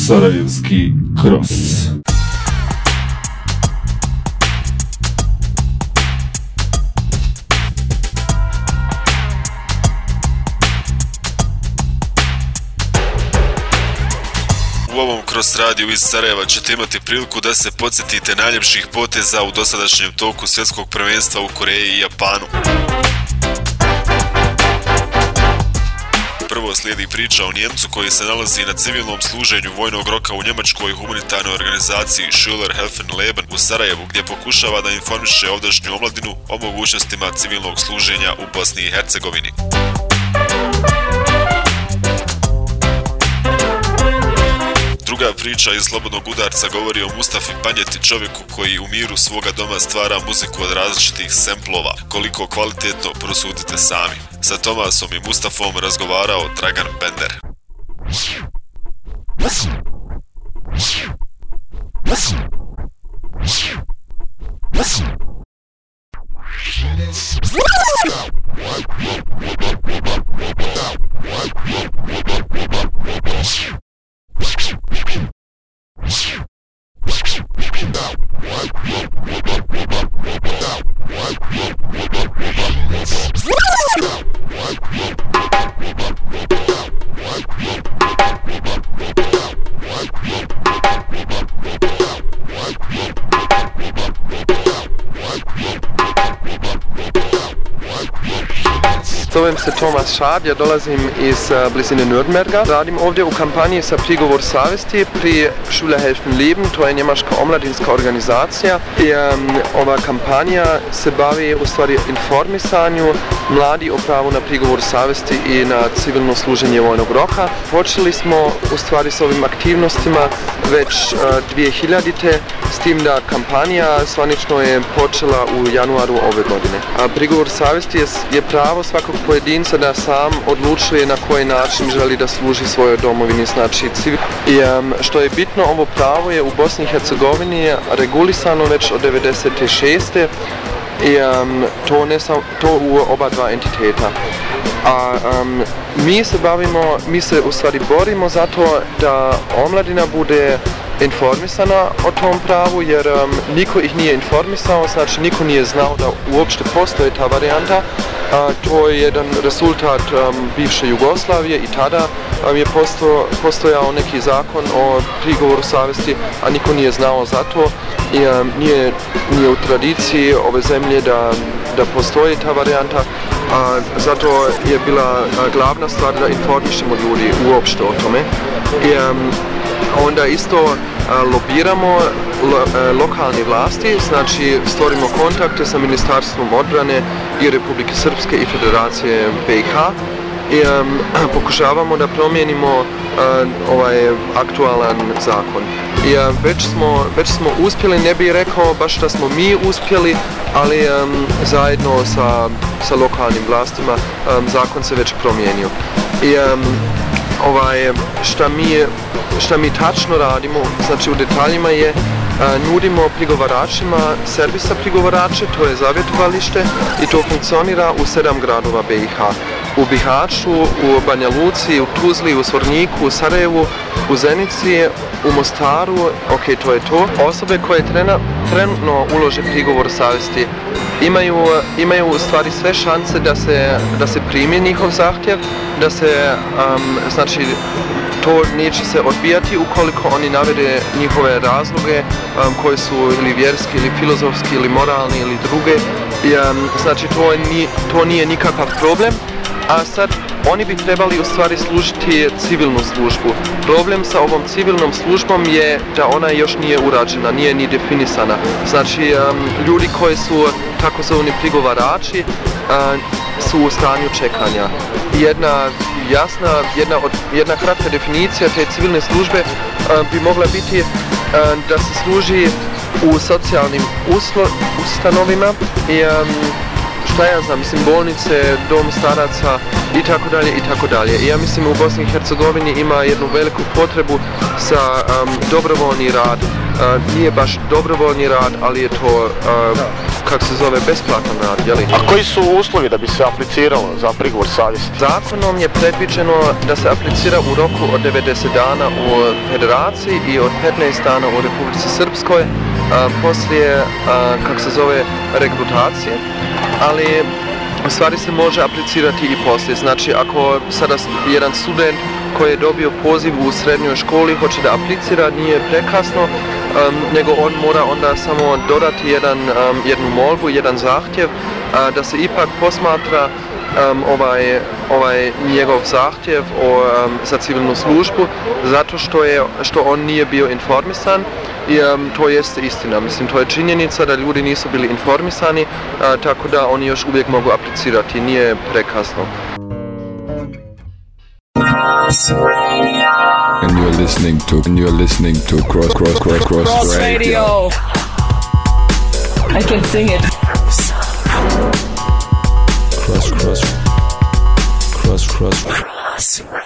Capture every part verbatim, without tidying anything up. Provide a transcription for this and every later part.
Sarajevski Cross. U ovom Cross radiju iz Sarajeva ćete imati priliku da se podsjetite najljepših poteza u dosadašnjem toku svjetskog prvenstva u Koreji i Japanu. Prvo slijedi priča o Njemcu koji se nalazi na civilnom služenju vojnog roka u njemačkoj humanitarnoj organizaciji Schüler Helfen Leben u Sarajevu, gdje pokušava da informiše ovdašnju omladinu o mogućnostima civilnog služenja u Bosni i Hercegovini. Druga priča iz Slobodnog udarca govori o Mustafi Panjeti, čovjeku koji u miru svoga doma stvara muziku od različitih semplova. Koliko kvalitetno, prosudite sami. Sa Tomasom i Mustafom razgovarao Dragan Bender. Zovem se Tomas Šad, ja dolazim iz blizine Nürnberga. Radim ovdje u kampanji za prigovor savjesti pri Schüler Helfen Leben, to je njemačka omladinska organizacija. I um, ova kampanja se bavi u stvari informisanju mladi o pravu na prigovor savjesti i na civilno služenje vojnog roka. Počeli smo u stvari s ovim aktivnostima već uh, dvije hiljadite, s tim da kampanja zvanično je počela u januaru ove godine. A prigovor savjesti je, je pravo svakog pojedinca da sam odlučuje na koji način želi da služi svojoj domovini, znači civil. I um, što je bitno, ovo pravo je u Bosni i Hercegovini regulisano već od devedeset šeste. I um, to, ne sam, to u oba dva entiteta. A um, mi se bavimo, mi se u stvari borimo za to da omladina bude informisana o tom pravu, jer um, niko ih nije informisao, znači niko nije znao da uopšte postoji ta varijanta. A, to je jedan rezultat um, bivše Jugoslavije i tada um, je posto, postojao neki zakon o prigovoru savjesti, a niko nije znao za to i um, nije, nije u tradiciji ove zemlje da, da postoji ta varijanta. A, zato je bila a, glavna stvar da informišemo ljudi uopšte o tome. I, um, onda isto a, lobiramo lo, a, lokalne vlasti, znači stvorimo kontakte sa Ministarstvom odbrane i Republike Srpske i Federacije B i H i um, pokušavamo da promijenimo uh, ovaj aktualan zakon. I uh, već, smo, već smo uspjeli, ne bih rekao baš da smo mi uspjeli, ali um, zajedno sa, sa lokalnim vlastima um, zakon se već promijenio. I um, ovaj, šta mi, šta mi tačno radimo, znači u detaljima je Uh, nudimo prigovaračima servisa prigovarače, to je savjetovalište i to funkcionira u sedam gradova B i H. U Bihaću, u Banja Luci, u Tuzli, u Zvorniku, u Sarajevu, u Zenici, u Mostaru, ok, to je to. Osobe koje trena, trenutno ulože prigovor savjesti imaju, imaju u stvari sve šanse da se, da se primi njihov zahtjev, da se, um, znači, to neće se odbijati ukoliko oni navede njihove razloge um, koje su ili vjerski, ili filozofski, ili moralni, ili druge. I, um, znači to, ni, to nije nikakav problem. A sad oni bi trebali u stvari služiti civilnu službu. Problem sa ovom civilnom službom je da ona još nije urađena, nije ni definisana. Znači um, ljudi koji su takozvani prigovarači uh, su u stanju čekanja. Jedna jasna, jedna, od, jedna kratka definicija te civilne službe uh, bi mogla biti uh, da se služi u socijalnim uslo, ustanovima i um, šta ja znam, mislim, bolnice, dom staraca i tako dalje i tako dalje. I ja mislim u Bosni i Hercegovini ima jednu veliku potrebu za um, dobrovoljni rad. Uh, nije baš dobrovoljni rad, ali je to uh, kako se zove, besplatan rad, jeli? A koji su uslovi da bi se apliciralo za prigovor savjesti? Zakonom je predviđeno da se aplicira u roku od devedeset dana u Federaciji i od petnaest dana u Republici Srpskoj, a, poslije, a, kako se zove, rekrutacije, ali u stvari se može aplicirati i poslije. Znači, ako sada jedan student koji je dobio poziv u srednjoj školi hoće da aplicira, nije prekasno, um, nego on mora onda samo dodati jedan, um, jednu molbu, jedan zahtjev, uh, da se ipak posmatra um, ovaj, ovaj njegov zahtjev o, um, za civilnu službu, zato što, je, što on nije bio informisan. I um, to jeste istina, mislim, to je činjenica da ljudi nisu bili informisani, uh, tako da oni još uvijek mogu aplicirati, nije prekasno. And you're listening to, and you're listening to Cross, Cross, Cross, Cross, Cross Radio. Radio. I can sing it. Cross, Cross, Cross, Cross, Cross Radio.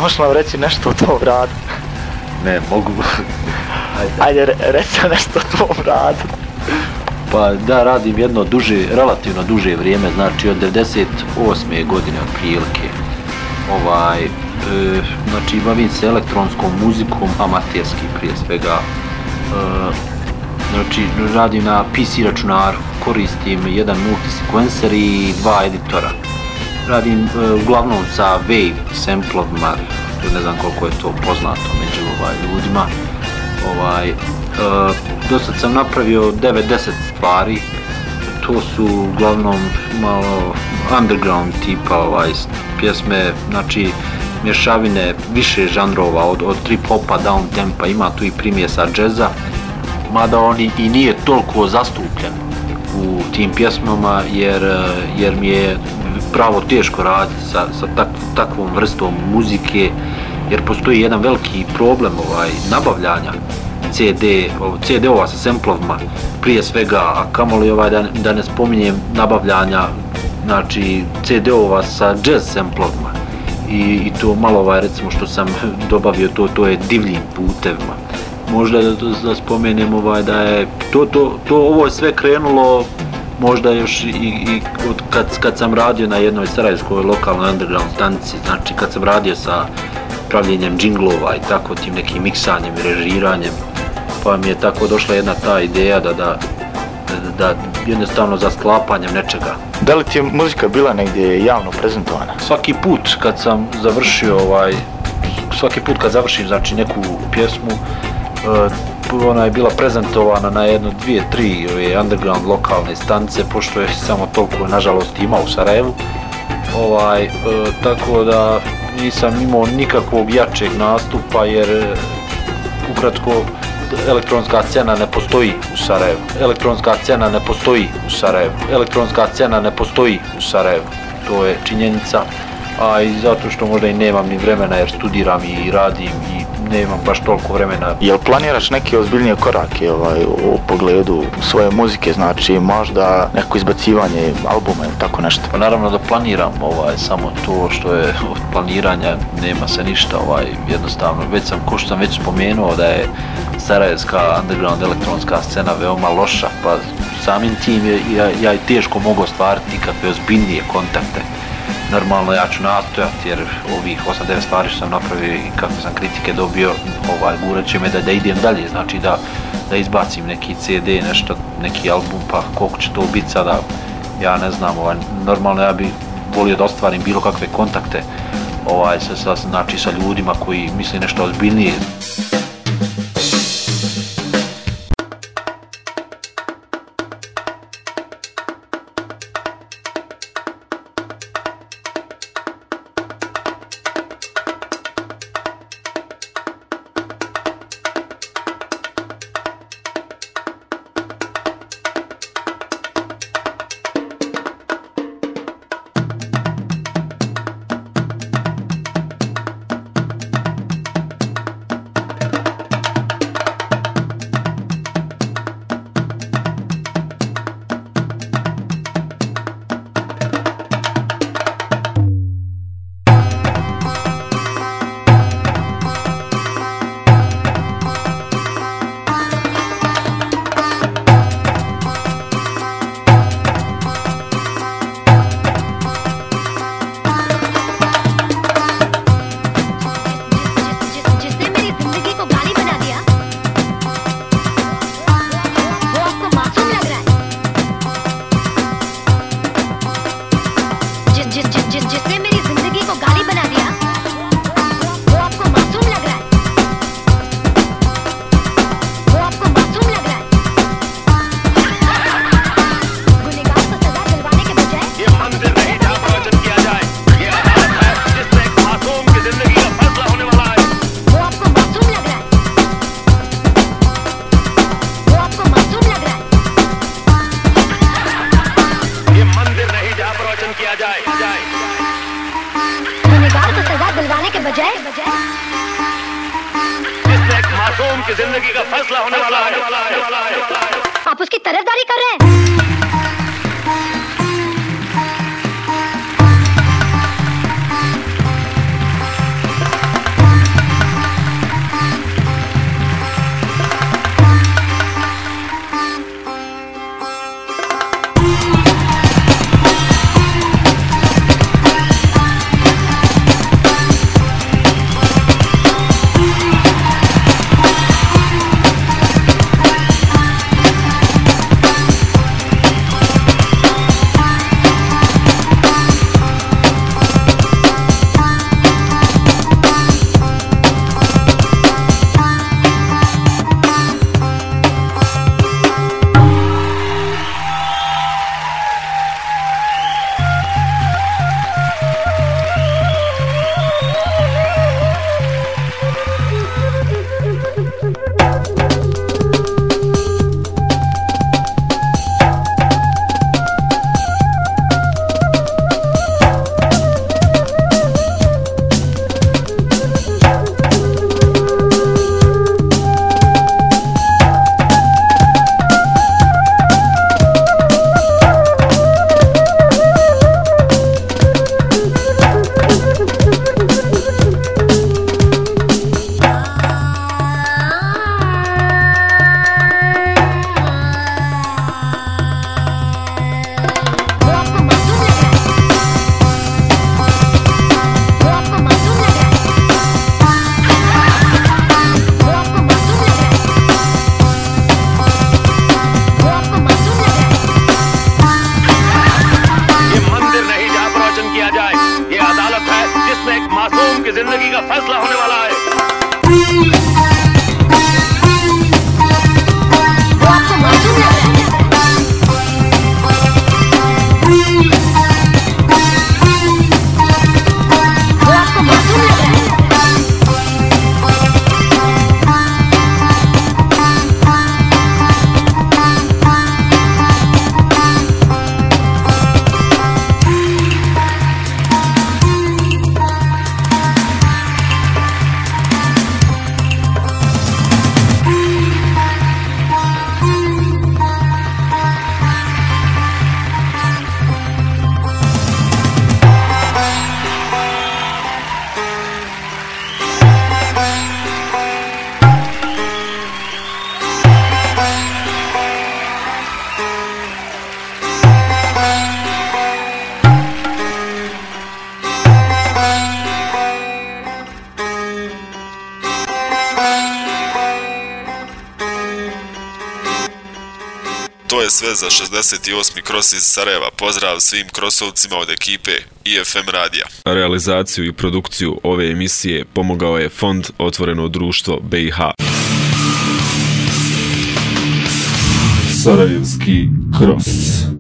možeš nam reći nešto o tom radu? Ne, mogu. Ajde, Ajde re, reci nešto o tom radu. Pa da, radim jedno duže, relativno duže vrijeme, znači od devedeset osme godine otprilike. Ovaj, e, znači bavim se elektronskom muzikom, amaterski prije svega. E, znači radim na P C računaru, koristim jedan multisekvencer i dva editora. Radim e, uglavnom sa Wave samplovima, ne znam koliko je to poznato među ovaj, ljudima. Ovaj, e, dosad sam napravio devet deset stvari, to su uglavnom malo underground tipa ovaj, pjesme, znači mješavine više žanrova, od, od trip hopa, down tempa, ima tu i primjesa džeza, mada on i nije toliko zastupljen u tim pjesmama jer, jer mi je pravo teško raditi sa, sa tak, takvom vrstom muzike, jer postoji jedan veliki problem ovaj, nabavljanja C D, C D-ova sa samplovima prije svega, a kamoli ovaj, da, da ne spominjem nabavljanja znači C D-ova sa jazz samplovima i, i to malo ovaj, recimo što sam dobavio to, to je divljim putevima. Možda da, da spomenem ovaj, da je to, to, to ovo je sve krenulo možda još i, i od kad, kad sam radio na jednoj sarajevskoj lokalnoj underground stanici, znači kad sam radio sa pravljenjem džinglova i tako tim nekim miksanjem i režiranjem, pa mi je tako došla jedna ta ideja da, da, da, da jednostavno za sklapanjem nečega. Da li ti je muzika bila negdje javno prezentovana? Svaki put kad sam završio ovaj, svaki put kad završim znači neku pjesmu, uh, ona je bila prezentovana na jedno, dvije, tri ove underground lokalne stanice, pošto je samo toliko nažalost ima u Sarajevu. Ovaj, uh, tako da nisam imao nikakvog jačeg nastupa jer ukratko elektronska scena ne postoji u Sarajevu. Elektronska scena ne postoji u Sarajevu. Elektronska scena ne postoji u Sarajevu. To je činjenica. A i zato što možda i nemam ni vremena jer studiram i radim i nemam baš toliko vremena. Jel planiraš neke ozbiljnije korake ovaj, u pogledu svoje muzike, znači možda neko izbacivanje albuma ili tako nešto? Pa naravno da planiram, ovaj, samo to što je od planiranja nema se ništa, ovaj, jednostavno. Već sam, ko što sam već spomenuo da je sarajevska underground elektronska scena veoma loša, pa samim tim je, ja, ja i teško mogu ostvariti kakve ozbiljnije kontakte. Normalno ja ću nastojati jer ovih osam devet stvari što sam napravio i kako sam kritike dobio, ovaj, gurat će me da, da idem dalje, znači da, da izbacim neki C D, nešto, neki album, pa koliko će to biti sada, ja ne znam, ovaj, normalno ja bi volio da ostvarim bilo kakve kontakte ovaj, sa, sa, znači, sa ljudima koji misle nešto ozbiljnije. आप उसकी तरफदारी कर रहे हैं। To je sve za šezdeset osmi Cross iz Sarajeva. Pozdrav svim krosovcima od ekipe I F M radija. Realizaciju i produkciju ove emisije pomogao je Fond Otvoreno društvo B i H. Sarajevski Cross.